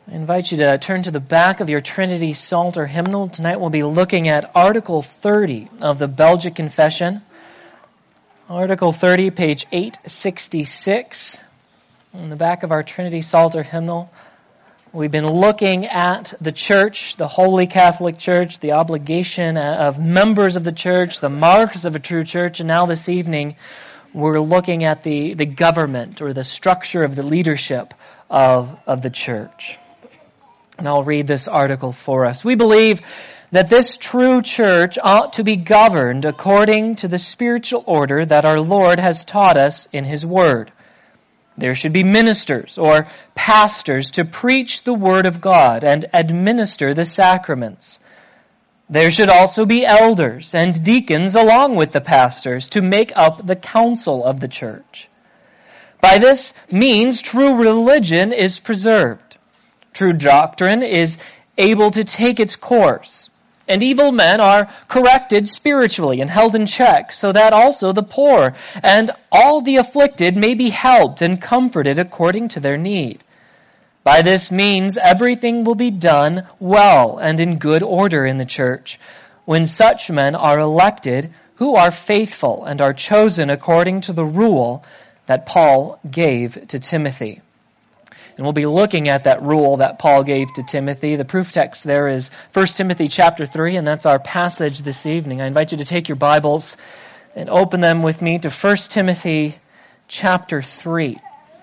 I invite you to turn to the back of your Trinity Psalter hymnal. Tonight we'll be looking at Article 30 of the Belgic Confession. Article 30, page 866. On the back of our Trinity Psalter hymnal, we've been looking at the church, the Holy Catholic Church, the obligation of members of the church, the marks of a true church, and now this evening we're looking at the government or the structure of the leadership of the church. And I'll read this article for us. We believe that this true church ought to be governed according to the spiritual order that our Lord has taught us in His Word. There should be ministers or pastors to preach the Word of God and administer the sacraments. There should also be elders and deacons along with the pastors to make up the council of the church. By this means, true religion is preserved. True doctrine is able to take its course, and evil men are corrected spiritually and held in check, so that also the poor and all the afflicted may be helped and comforted according to their need. By this means, everything will be done well and in good order in the church, when such men are elected who are faithful and are chosen according to the rule that Paul gave to Timothy. And we'll be looking at that rule that Paul gave to Timothy. The proof text there is 1 Timothy chapter 3, and that's our passage this evening. I invite you to take your Bibles and open them with me to 1 Timothy chapter 3.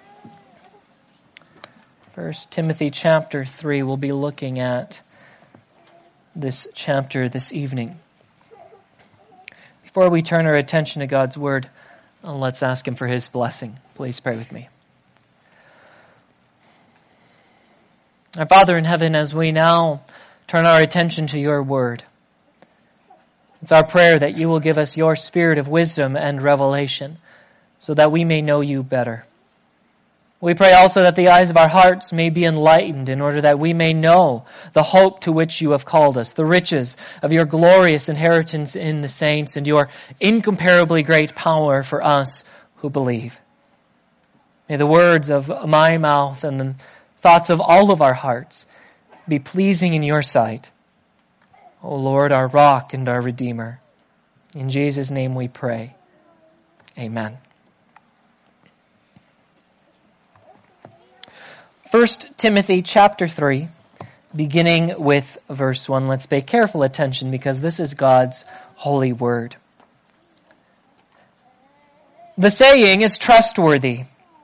1 Timothy chapter 3, we'll be looking at this chapter this evening. Before we turn our attention to God's Word, let's ask Him for His blessing. Please pray with me. Our Father in heaven, as we now turn our attention to your word, it's our prayer that you will give us your spirit of wisdom and revelation so that we may know you better. We pray also that the eyes of our hearts may be enlightened in order that we may know the hope to which you have called us, the riches of your glorious inheritance in the saints, and your incomparably great power for us who believe. May the words of my mouth and the thoughts of all of our hearts be pleasing in your sight, O Lord, our rock and our redeemer. In Jesus' name we pray. Amen. 1 Timothy chapter 3, beginning with verse 1. Let's pay careful attention because this is God's holy word. The saying is trustworthy.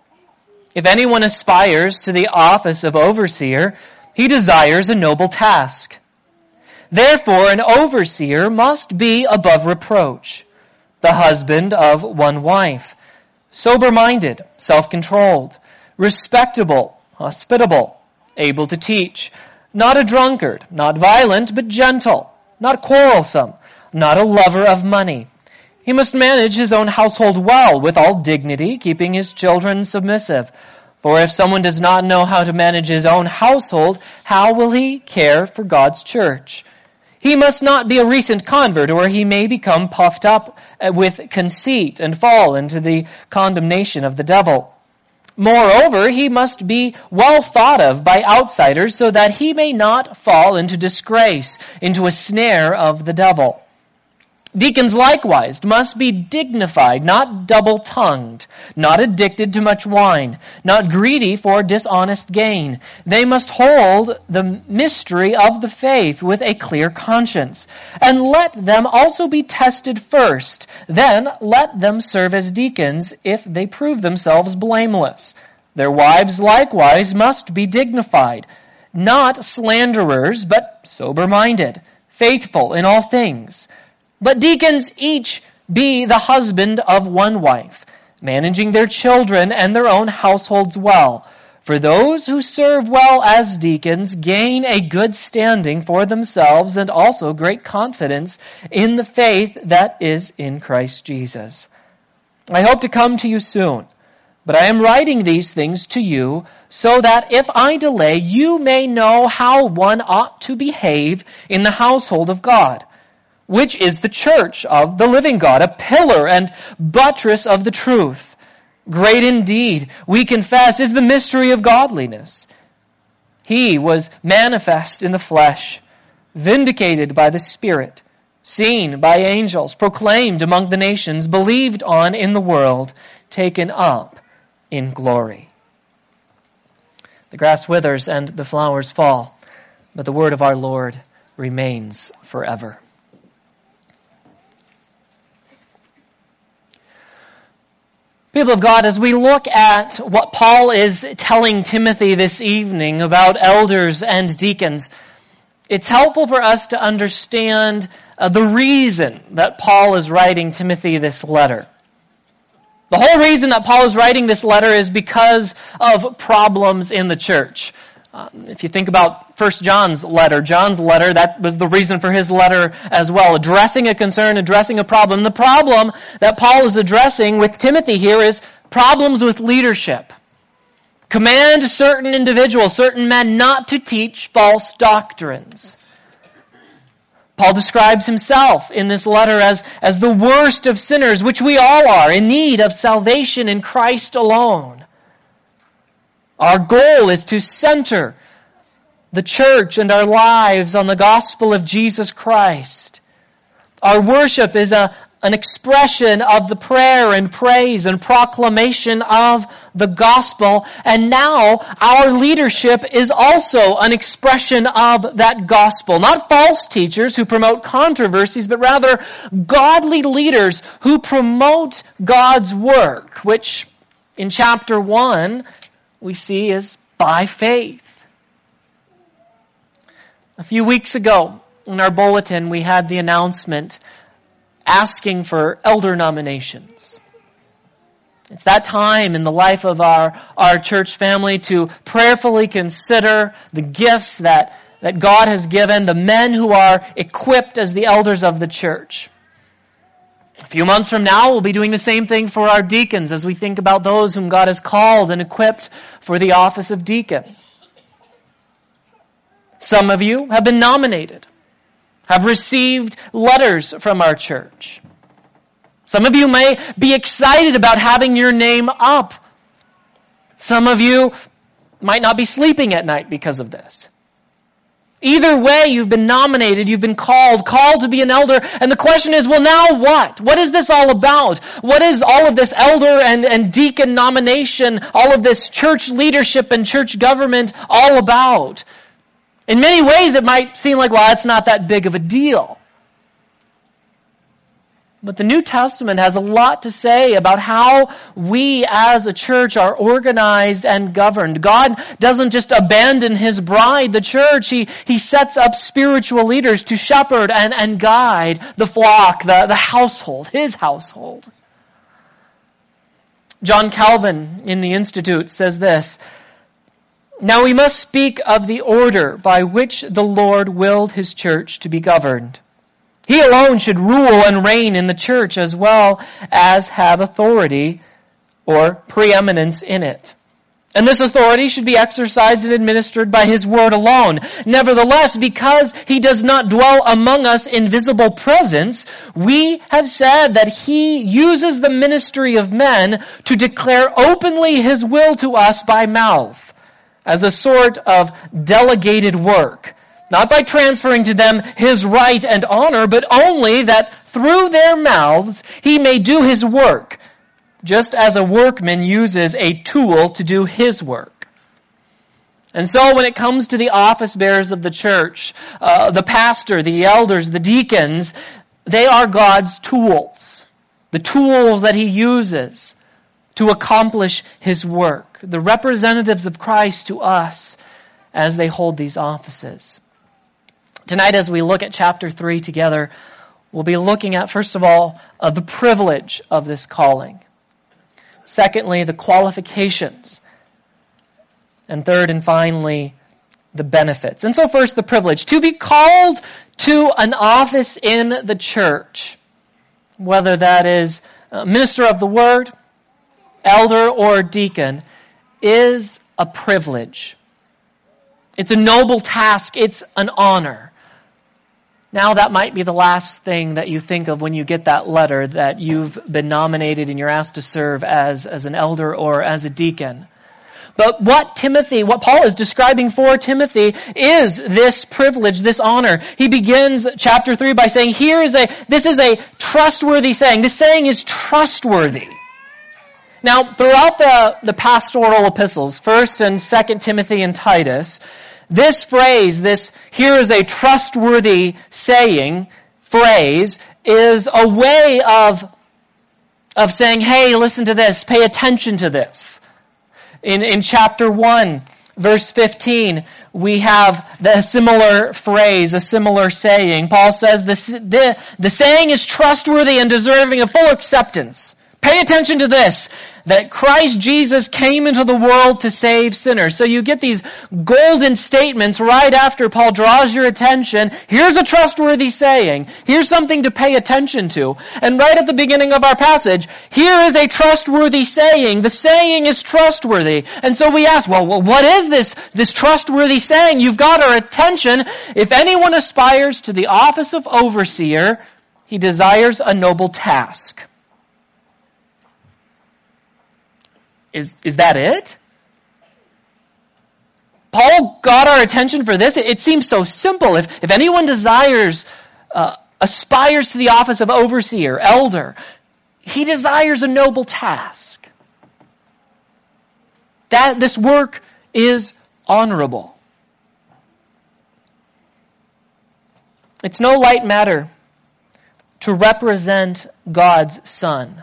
If anyone aspires to the office of overseer, he desires a noble task. Therefore, an overseer must be above reproach, the husband of one wife, sober-minded, self-controlled, respectable, hospitable, able to teach, not a drunkard, not violent, but gentle, not quarrelsome, not a lover of money. He must manage his own household well, with all dignity, keeping his children submissive. For if someone does not know how to manage his own household, how will he care for God's church? He must not be a recent convert, or he may become puffed up with conceit and fall into the condemnation of the devil. Moreover, he must be well thought of by outsiders, so that he may not fall into disgrace, into a snare of the devil. Deacons likewise must be dignified, not double-tongued, not addicted to much wine, not greedy for dishonest gain. They must hold the mystery of the faith with a clear conscience. And let them also be tested first. Then let them serve as deacons if they prove themselves blameless. Their wives likewise must be dignified, not slanderers, but sober-minded, faithful in all things. But deacons each be the husband of one wife, managing their children and their own households well. For those who serve well as deacons gain a good standing for themselves and also great confidence in the faith that is in Christ Jesus. I hope to come to you soon, but I am writing these things to you so that if I delay, you may know how one ought to behave in the household of God, which is the church of the living God, a pillar and buttress of the truth. Great indeed, we confess, is the mystery of godliness. He was manifest in the flesh, vindicated by the Spirit, seen by angels, proclaimed among the nations, believed on in the world, taken up in glory. The grass withers and the flowers fall, but the word of our Lord remains forever. People of God, as we look at what Paul is telling Timothy this evening about elders and deacons, it's helpful for us to understand the reason that Paul is writing Timothy this letter. The whole reason that Paul is writing this letter is because of problems in the church. If you think about 1 John's letter, that was the reason for his letter as well, addressing a concern, addressing a problem. The problem that Paul is addressing with Timothy here is problems with leadership. Command certain individuals, certain men, not to teach false doctrines. Paul describes himself in this letter as the worst of sinners, which we all are, in need of salvation in Christ alone. Our goal is to center the church and our lives on the gospel of Jesus Christ. Our worship is an expression of the prayer and praise and proclamation of the gospel. And now our leadership is also an expression of that gospel. Not false teachers who promote controversies, but rather godly leaders who promote God's work, which in chapter 1 we see is by faith. A few weeks ago in our bulletin we had the announcement asking for elder nominations. It's that time in the life of our church family to prayerfully consider the gifts that God has given, the men who are equipped as the elders of the church. A few months from now, we'll be doing the same thing for our deacons as we think about those whom God has called and equipped for the office of deacon. Some of you have been nominated, have received letters from our church. Some of you may be excited about having your name up. Some of you might not be sleeping at night because of this. Either way, you've been nominated, you've been called to be an elder, and the question is, well, now what? What is this all about? What is all of this elder and deacon nomination, all of this church leadership and church government all about? In many ways, it might seem like, well, it's not that big of a deal. But the New Testament has a lot to say about how we as a church are organized and governed. God doesn't just abandon His bride, the church. He sets up spiritual leaders to shepherd and guide the flock, the household, His household. John Calvin in the Institute says this: "Now we must speak of the order by which the Lord willed His church to be governed. He alone should rule and reign in the church as well as have authority or preeminence in it. And this authority should be exercised and administered by His word alone. Nevertheless, because He does not dwell among us in visible presence, we have said that He uses the ministry of men to declare openly His will to us by mouth, as a sort of delegated work. Not by transferring to them His right and honor, but only that through their mouths He may do His work, just as a workman uses a tool to do his work." And so when it comes to the office bearers of the church, the pastor, the elders, the deacons, they are God's tools. The tools that He uses to accomplish His work. The representatives of Christ to us as they hold these offices. Tonight, as we look at chapter 3 together, we'll be looking at, first of all, the privilege of this calling. Secondly, the qualifications. And third and finally, the benefits. And so first, the privilege. To be called to an office in the church, whether that is minister of the word, elder, or deacon, is a privilege. It's a noble task. It's an honor. Now that might be the last thing that you think of when you get that letter that you've been nominated and you're asked to serve as an elder or as a deacon. But what Paul is describing for Timothy is this privilege, this honor. He begins chapter 3 by saying, this is a trustworthy saying. This saying is trustworthy. Now, throughout the pastoral epistles, 1st and 2nd Timothy and Titus, this phrase, here is a trustworthy saying, phrase, is a way of saying, hey, listen to this, pay attention to this. In chapter 1, verse 15, we have a similar phrase, a similar saying. Paul says, the saying is trustworthy and deserving of full acceptance. Pay attention to this, that Christ Jesus came into the world to save sinners. So you get these golden statements right after Paul draws your attention. Here's a trustworthy saying. Here's something to pay attention to. And right at the beginning of our passage, here is a trustworthy saying. The saying is trustworthy. And so we ask, well, what is this trustworthy saying? You've got our attention. If anyone aspires to the office of overseer, he desires a noble task. Is that it? Paul got our attention for this. It seems so simple. If anyone aspires to the office of overseer, elder, he desires a noble task. That this work is honorable. It's no light matter to represent God's Son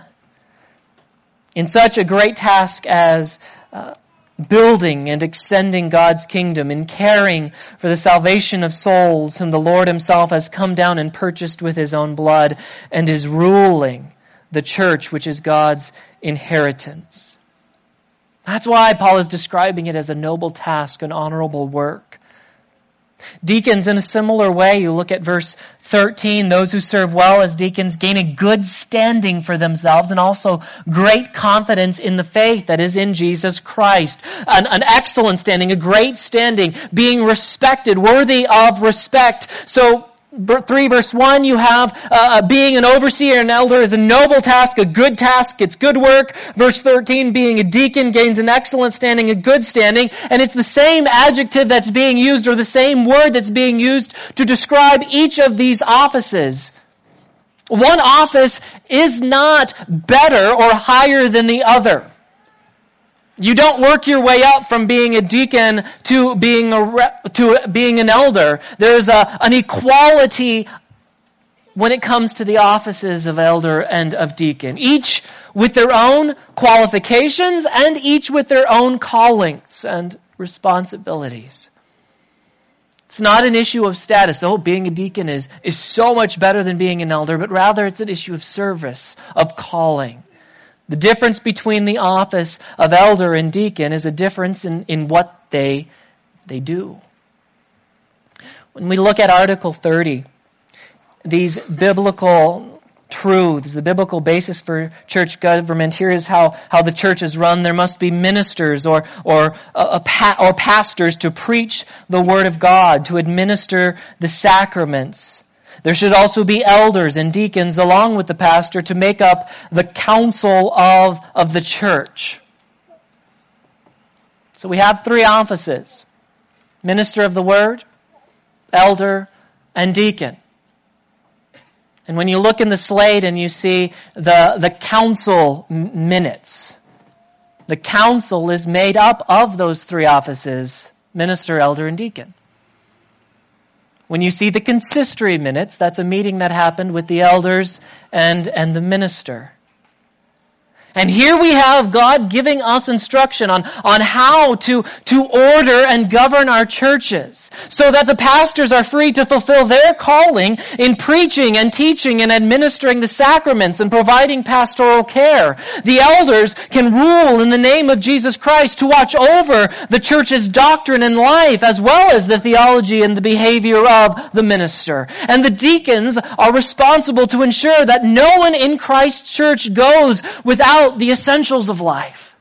in such a great task as building and extending God's kingdom, in caring for the salvation of souls whom the Lord himself has come down and purchased with his own blood, and is ruling the church, which is God's inheritance. That's why Paul is describing it as a noble task, an honorable work. Deacons, in a similar way, you look at verse 13, those who serve well as deacons gain a good standing for themselves and also great confidence in the faith that is in Jesus Christ. An excellent standing, a great standing, being respected, worthy of respect. So 3 verse 1, you have being an overseer and elder is a noble task, a good task, it's good work. Verse 13, being a deacon gains an excellent standing, a good standing. And it's the same adjective that's being used, or the same word that's being used to describe each of these offices. One office is not better or higher than the other. You don't work your way up from being a deacon to being an elder. There's an equality when it comes to the offices of elder and of deacon. Each with their own qualifications and each with their own callings and responsibilities. It's not an issue of status. Oh, being a deacon is so much better than being an elder, but rather it's an issue of service, of calling. The difference between the office of elder and deacon is a difference in what they do. When we look at Article 30, these biblical truths, the biblical basis for church government, here is how the church is run. There must be ministers or pastors to preach the Word of God, to administer the sacraments. There should also be elders and deacons along with the pastor to make up the council of the church. So we have 3 offices: minister of the word, elder, and deacon. And when you look in the slate and you see the council minutes, the council is made up of those 3 offices: minister, elder, and deacon. When you see the consistory minutes, that's a meeting that happened with the elders and the minister. And here we have God giving us instruction on how to order and govern our churches so that the pastors are free to fulfill their calling in preaching and teaching and administering the sacraments and providing pastoral care. The elders can rule in the name of Jesus Christ to watch over the church's doctrine and life, as well as the theology and the behavior of the minister. And the deacons are responsible to ensure that no one in Christ's church goes without the essentials of life.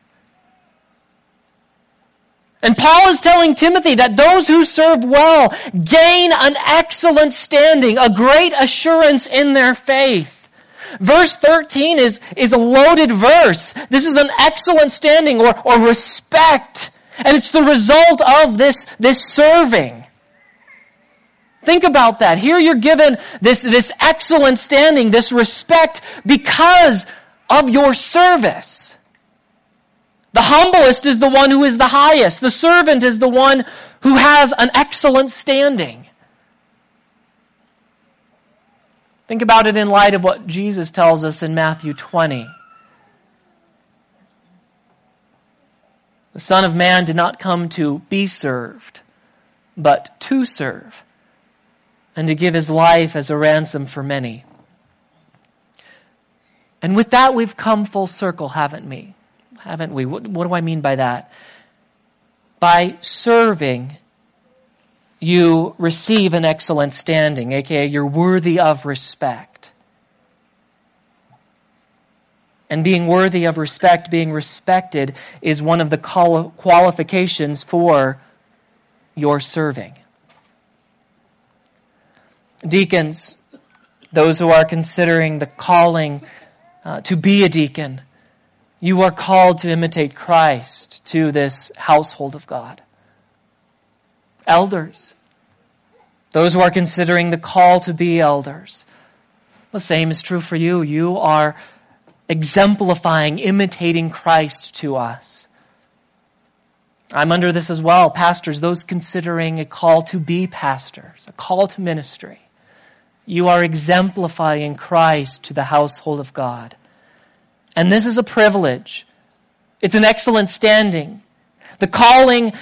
And Paul is telling Timothy that those who serve well gain an excellent standing, a great assurance in their faith. Verse 13 is a loaded verse. This is an excellent standing or respect And it's the result of this serving. Think about that. Here you're given this excellent standing, this respect because of your service. The humblest is the one who is the highest. The servant is the one who has an excellent standing. Think about it in light of what Jesus tells us in Matthew 20. The Son of Man did not come to be served, but to serve, and to give his life as a ransom for many. And with that, we've come full circle, haven't we? What do I mean by that? By serving, you receive an excellent standing, aka you're worthy of respect. And being worthy of respect, being respected, is one of the qualifications for your serving. Deacons, those who are considering the calling to be a deacon, you are called to imitate Christ to this household of God. Elders, those who are considering the call to be elders, the same is true for you. You are exemplifying, imitating Christ to us. I'm under this as well. Pastors, those considering a call to be pastors, a call to ministry. You are exemplifying Christ to the household of God. And this is a privilege. It's an excellent standing. The calling,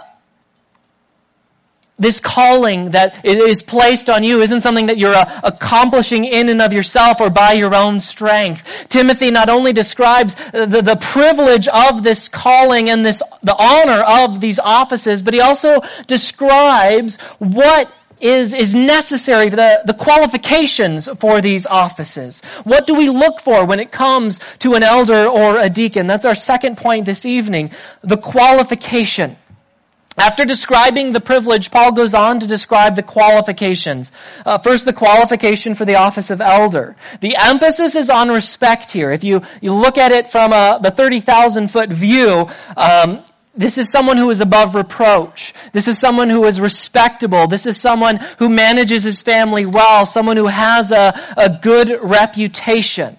this calling that is placed on you isn't something that you're accomplishing in and of yourself or by your own strength. Timothy not only describes the privilege of this calling and the honor of these offices, but he also describes what is necessary, the qualifications for these offices. What do we look for when it comes to an elder or a deacon? That's our second point this evening, the qualification. After describing the privilege, Paul goes on to describe the qualifications. First, the qualification for the office of elder. The emphasis is on respect here. If you look at it from the 30,000-foot view, this is someone who is above reproach. This is someone who is respectable. This is someone who manages his family well, someone who has a good reputation.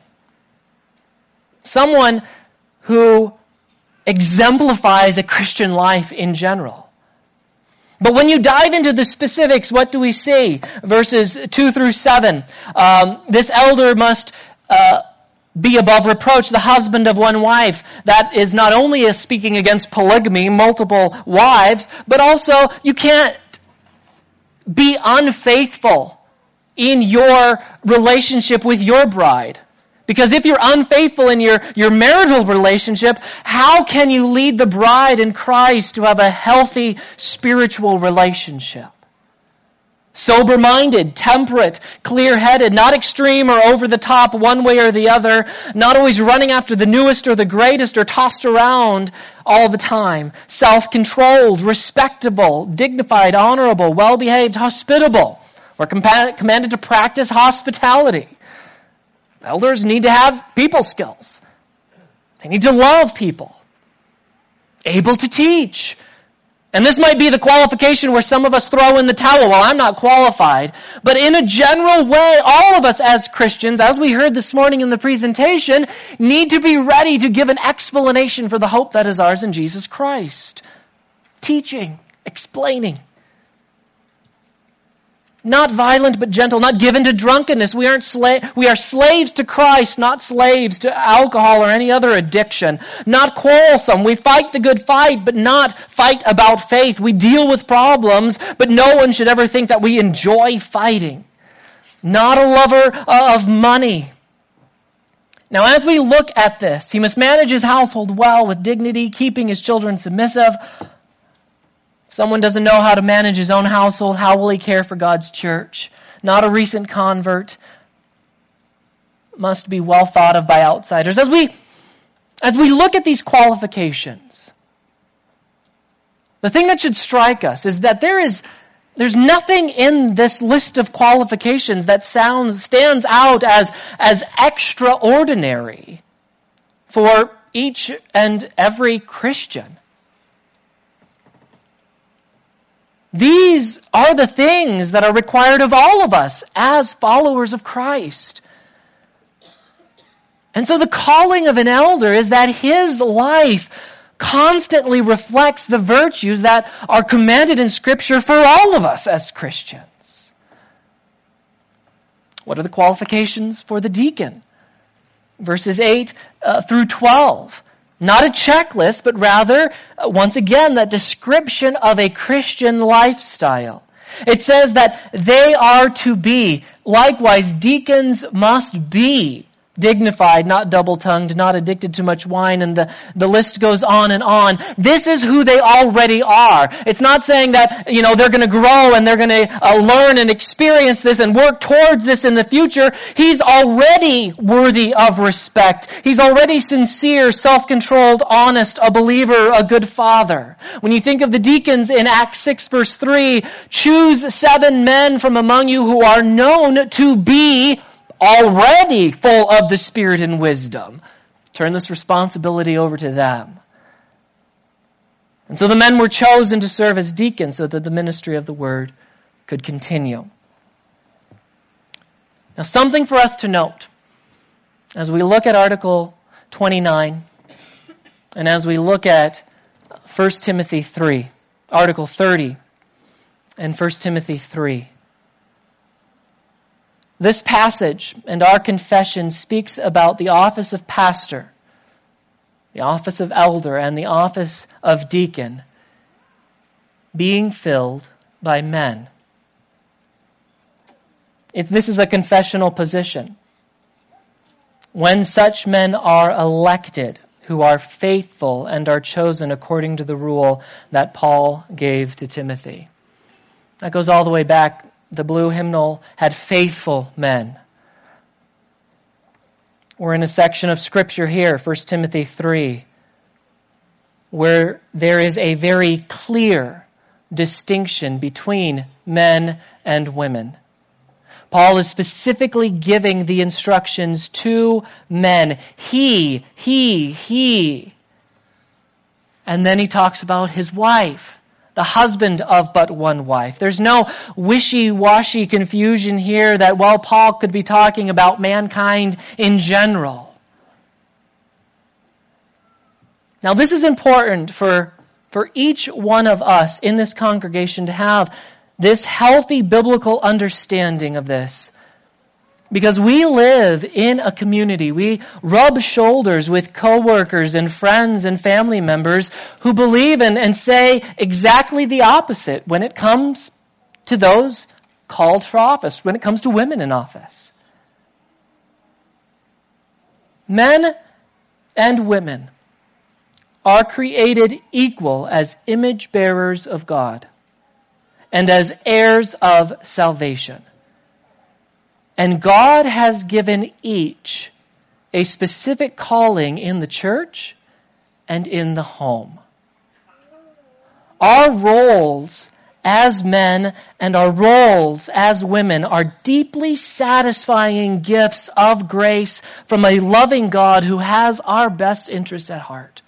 Someone who exemplifies a Christian life in general. But when you dive into the specifics, what do we see? Verses 2 through 7. This elder must be above reproach, the husband of one wife. That is not only speaking against polygamy, multiple wives, but also you can't be unfaithful in your relationship with your bride. Because if you're unfaithful in your marital relationship, how can you lead the bride in Christ to have a healthy spiritual relationship? Sober-minded, temperate, clear-headed, not extreme or over the top one way or the other, not always running after the newest or the greatest or tossed around all the time. Self-controlled, respectable, dignified, honorable, well-behaved, hospitable. We're commanded to practice hospitality. Elders need to have people skills. They need to love people. Able to teach. And this might be the qualification where some of us throw in the towel. Well, I'm not qualified. But in a general way, all of us as Christians, as we heard this morning in the presentation, need to be ready to give an explanation for the hope that is ours in Jesus Christ. Teaching, explaining. Not violent but gentle, not given to drunkenness. We are slaves to Christ, not slaves to alcohol or any other addiction. Not quarrelsome. We fight the good fight, but not fight about faith. We deal with problems, but no one should ever think that we enjoy fighting. Not a lover of money. Now, as we look at this, he must manage his household well with dignity, keeping his children submissive. If someone doesn't know how to manage his own household, how will he care for God's church? Not a recent convert. Must be well thought of by outsiders. As we look at these qualifications, the thing that should strike us is that there's nothing in this list of qualifications that stands out as extraordinary for each and every Christian. These are the things that are required of all of us as followers of Christ. And so the calling of an elder is that his life constantly reflects the virtues that are commanded in Scripture for all of us as Christians. What are the qualifications for the deacon? Verses 8 through 12. Not a checklist, but rather, once again, that description of a Christian lifestyle. It says that they are to be, likewise, deacons must be dignified, not double-tongued, not addicted to much wine, and the list goes on and on. This is who they already are. It's not saying that, they're going to grow and they're going to learn and experience this and work towards this in the future. He's already worthy of respect. He's already sincere, self-controlled, honest, a believer, a good father. When you think of the deacons in Acts 6 verse 3, choose 7 men from among you who are known to be already full of the Spirit and wisdom. Turn this responsibility over to them. And so the men were chosen to serve as deacons so that the ministry of the word could continue. Now, something for us to note as we look at Article 29 and as we look at 1 Timothy 3, Article 30 and 1 Timothy 3. This passage and our confession speaks about the office of pastor, the office of elder, and the office of deacon being filled by men. This is a confessional position. When such men are elected, who are faithful and are chosen according to the rule that Paul gave to Timothy. That goes all the way back. The blue hymnal had faithful men. We're in a section of Scripture here, 1 Timothy 3, where there is a very clear distinction between men and women. Paul is specifically giving the instructions to men. He. And then he talks about his wife. The husband of but one wife. There's no wishy-washy confusion here that, Paul could be talking about mankind in general. Now, this is important for each one of us in this congregation to have this healthy biblical understanding of this. Because we live in a community. We rub shoulders with coworkers and friends and family members who believe and say exactly the opposite when it comes to those called for office, when it comes to women in office. Men and women are created equal as image bearers of God and as heirs of salvation. And God has given each a specific calling in the church and in the home. Our roles as men and our roles as women are deeply satisfying gifts of grace from a loving God who has our best interests at heart.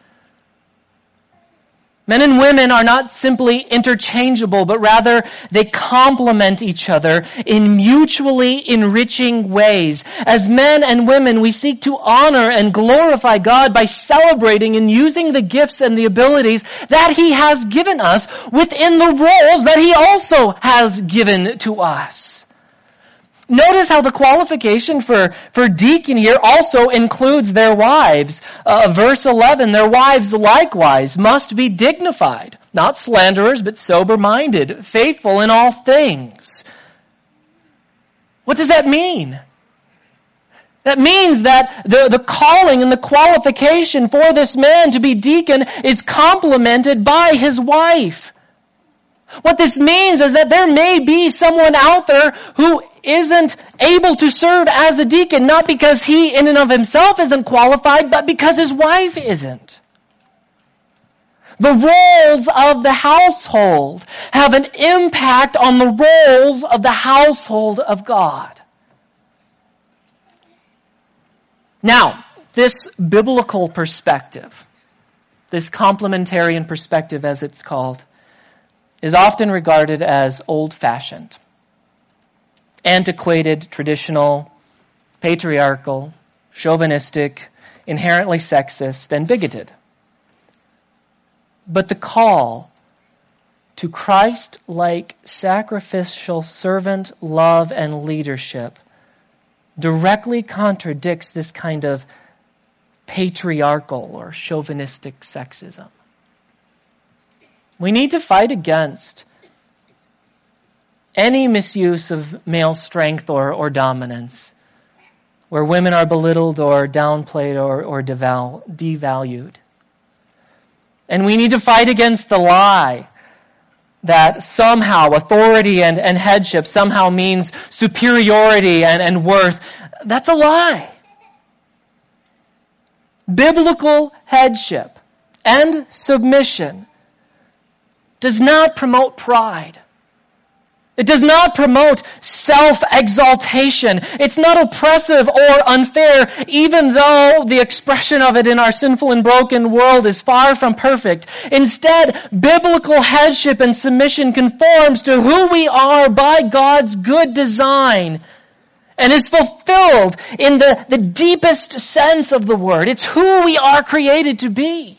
Men and women are not simply interchangeable, but rather they complement each other in mutually enriching ways. As men and women, we seek to honor and glorify God by celebrating and using the gifts and the abilities that He has given us within the roles that He also has given to us. Notice how the qualification for deacon here also includes their wives. Verse 11, their wives likewise must be dignified, not slanderers, but sober-minded, faithful in all things. What does that mean? That means that the calling and the qualification for this man to be deacon is complemented by his wife. What this means is that there may be someone out there who isn't able to serve as a deacon, not because he in and of himself isn't qualified, but because his wife isn't. The roles of the household have an impact on the roles of the household of God. Now, this biblical perspective, this complementarian perspective as it's called, is often regarded as old-fashioned, antiquated, traditional, patriarchal, chauvinistic, inherently sexist, and bigoted. But the call to Christ-like sacrificial servant love and leadership directly contradicts this kind of patriarchal or chauvinistic sexism. We need to fight against any misuse of male strength or dominance, where women are belittled or downplayed or devalued. And we need to fight against the lie that somehow authority and headship somehow means superiority and worth. That's a lie. Biblical headship and submission does not promote pride. It does not promote self-exaltation. It's not oppressive or unfair, even though the expression of it in our sinful and broken world is far from perfect. Instead, biblical headship and submission conforms to who we are by God's good design and is fulfilled in the deepest sense of the word. It's who we are created to be.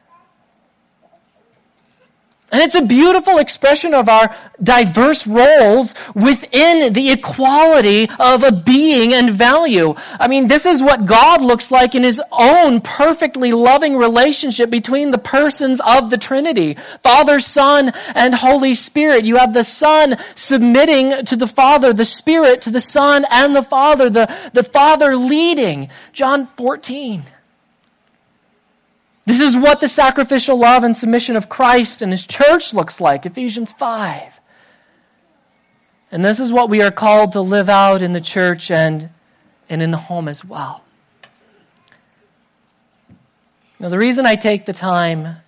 And it's a beautiful expression of our diverse roles within the equality of a being and value. I mean, this is what God looks like in His own perfectly loving relationship between the persons of the Trinity, Father, Son, and Holy Spirit. You have the Son submitting to the Father, the Spirit to the Son and the Father, the Father leading. John 14. This is what the sacrificial love and submission of Christ and His church looks like, Ephesians 5. And this is what we are called to live out in the church and in the home as well. Now, the reason I take the time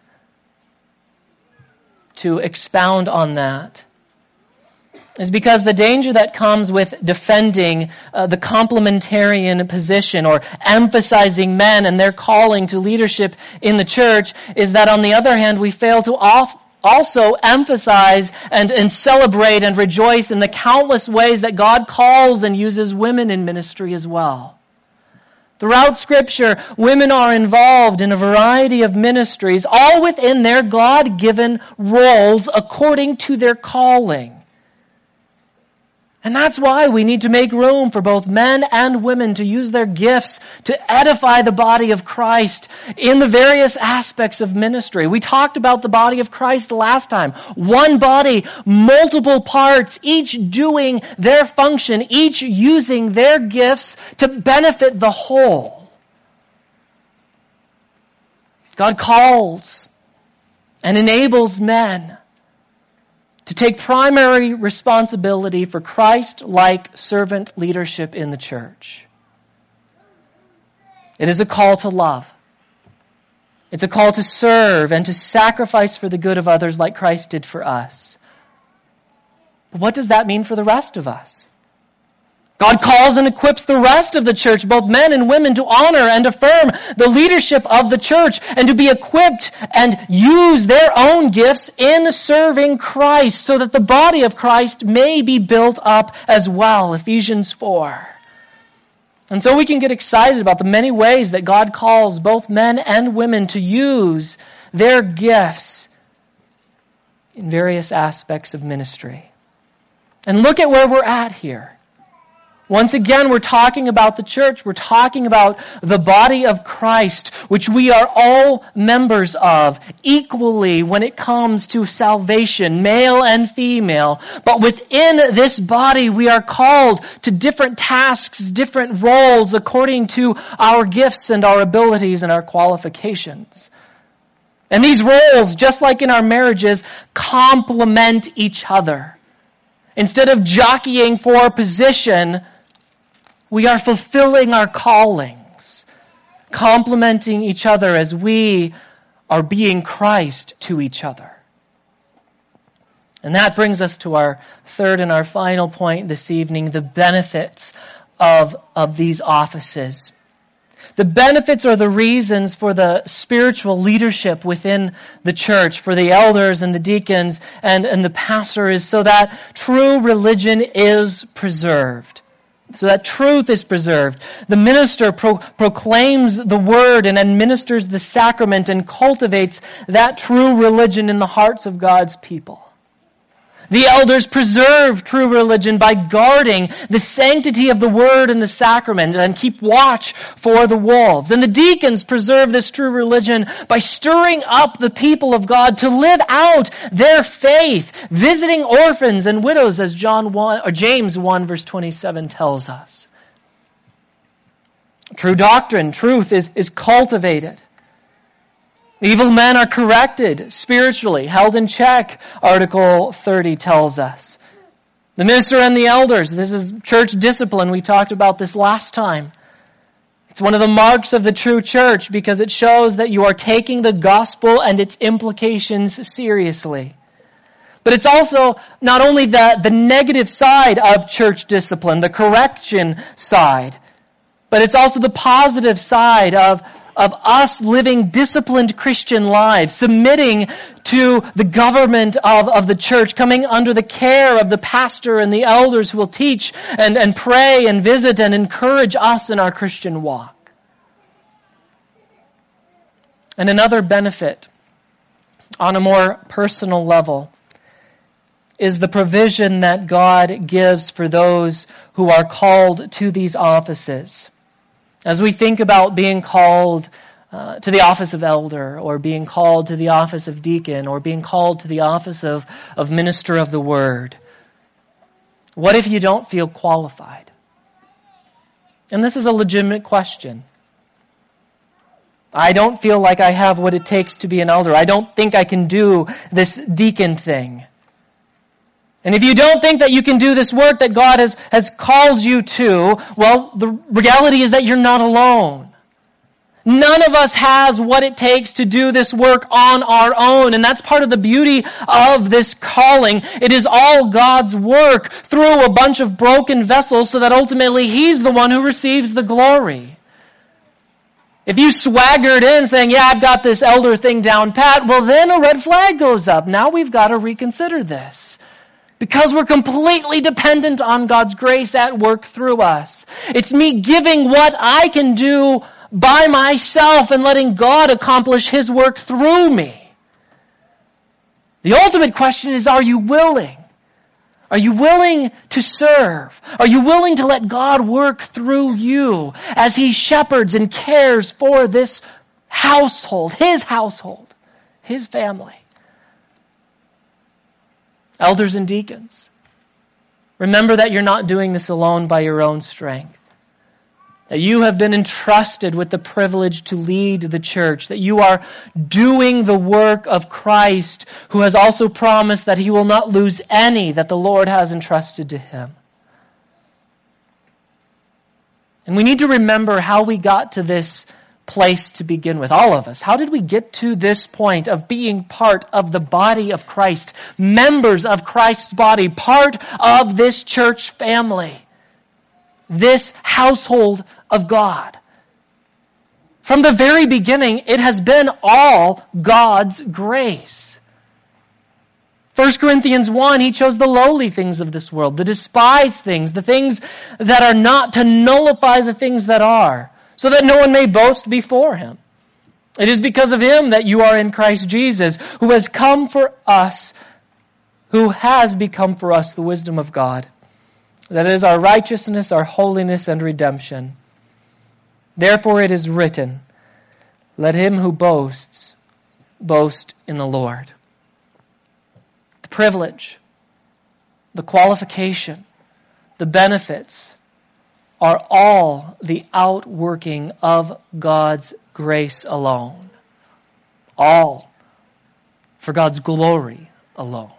to expound on that is because the danger that comes with defending the complementarian position or emphasizing men and their calling to leadership in the church is that, on the other hand, we fail to also emphasize and celebrate and rejoice in the countless ways that God calls and uses women in ministry as well. Throughout Scripture, women are involved in a variety of ministries, all within their God-given roles according to their calling. And that's why we need to make room for both men and women to use their gifts to edify the body of Christ in the various aspects of ministry. We talked about the body of Christ last time. One body, multiple parts, each doing their function, each using their gifts to benefit the whole. God calls and enables men to take primary responsibility for Christ-like servant leadership in the church. It is a call to love. It's a call to serve and to sacrifice for the good of others like Christ did for us. But what does that mean for the rest of us? God calls and equips the rest of the church, both men and women, to honor and affirm the leadership of the church and to be equipped and use their own gifts in serving Christ so that the body of Christ may be built up as well. Ephesians 4. And so we can get excited about the many ways that God calls both men and women to use their gifts in various aspects of ministry. And look at where we're at here. Once again, we're talking about the church. We're talking about the body of Christ, which we are all members of equally when it comes to salvation, male and female. But within this body, we are called to different tasks, different roles according to our gifts and our abilities and our qualifications. And these roles, just like in our marriages, complement each other. Instead of jockeying for position, we are fulfilling our callings, complementing each other as we are being Christ to each other. And that brings us to our third and our final point this evening, the benefits of these offices. The benefits or the reasons for the spiritual leadership within the church, for the elders and the deacons and the pastor, is so that true religion is preserved. So that truth is preserved. The minister proclaims the word and administers the sacrament and cultivates that true religion in the hearts of God's people. The elders preserve true religion by guarding the sanctity of the word and the sacrament and keep watch for the wolves. And the deacons preserve this true religion by stirring up the people of God to live out their faith, visiting orphans and widows, as James 1 verse 27 tells us. True doctrine, truth is cultivated. Evil men are corrected spiritually, held in check, Article 30 tells us. The minister and the elders, this is church discipline. We talked about this last time. It's one of the marks of the true church because it shows that you are taking the gospel and its implications seriously. But it's also not only the negative side of church discipline, the correction side, but it's also the positive side of us living disciplined Christian lives, submitting to the government of the church, coming under the care of the pastor and the elders who will teach and pray and visit and encourage us in our Christian walk. And another benefit on a more personal level is the provision that God gives for those who are called to these offices. As we think about being called to the office of elder, or being called to the office of deacon, or being called to the office of minister of the word, what if you don't feel qualified? And this is a legitimate question. I don't feel like I have what it takes to be an elder. I don't think I can do this deacon thing. And if you don't think that you can do this work that God has called you to, well, the reality is that you're not alone. None of us has what it takes to do this work on our own. And that's part of the beauty of this calling. It is all God's work through a bunch of broken vessels so that ultimately He's the one who receives the glory. If you swaggered in saying, yeah, I've got this elder thing down pat, well, then a red flag goes up. Now we've got to reconsider this. Because we're completely dependent on God's grace at work through us. It's me giving what I can do by myself and letting God accomplish His work through me. The ultimate question is, are you willing? Are you willing to serve? Are you willing to let God work through you as He shepherds and cares for this household, His family? Elders and deacons, remember that you're not doing this alone by your own strength. That you have been entrusted with the privilege to lead the church. That you are doing the work of Christ, who has also promised that He will not lose any that the Lord has entrusted to Him. And we need to remember how we got to this place to begin with, all of us. How did we get to this point of being part of the body of Christ, members of Christ's body, part of this church family, this household of God? From the very beginning, it has been all God's grace. 1 Corinthians 1, He chose the lowly things of this world, the despised things, the things that are not, to nullify the things that are, so that no one may boast before Him. It is because of Him that you are in Christ Jesus, who has become for us the wisdom of God. That is our righteousness, our holiness, and redemption. Therefore it is written, let him who boasts, boast in the Lord. The privilege, the qualification, the benefits are all the outworking of God's grace alone. All for God's glory alone.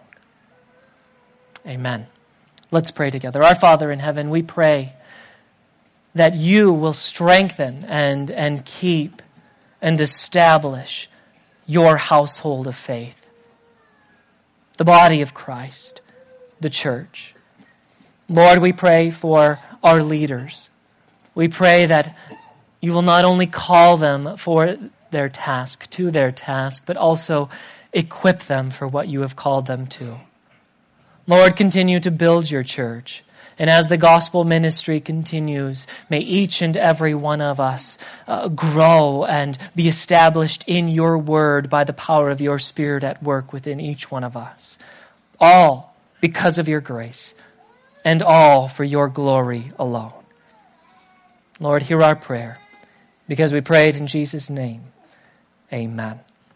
Amen. Let's pray together. Our Father in heaven, we pray that You will strengthen and keep and establish Your household of faith, the body of Christ, the church. Lord, we pray for our leaders. We pray that You will not only call them for their task, to their task, but also equip them for what you have called them to. Lord, continue to build your church. And as the gospel ministry continues, may each and every one of us grow and be established in your word by the power of your Spirit at work within each one of us. All because of your grace, and all for your glory alone. Lord, hear our prayer, because we pray it in Jesus' name. Amen.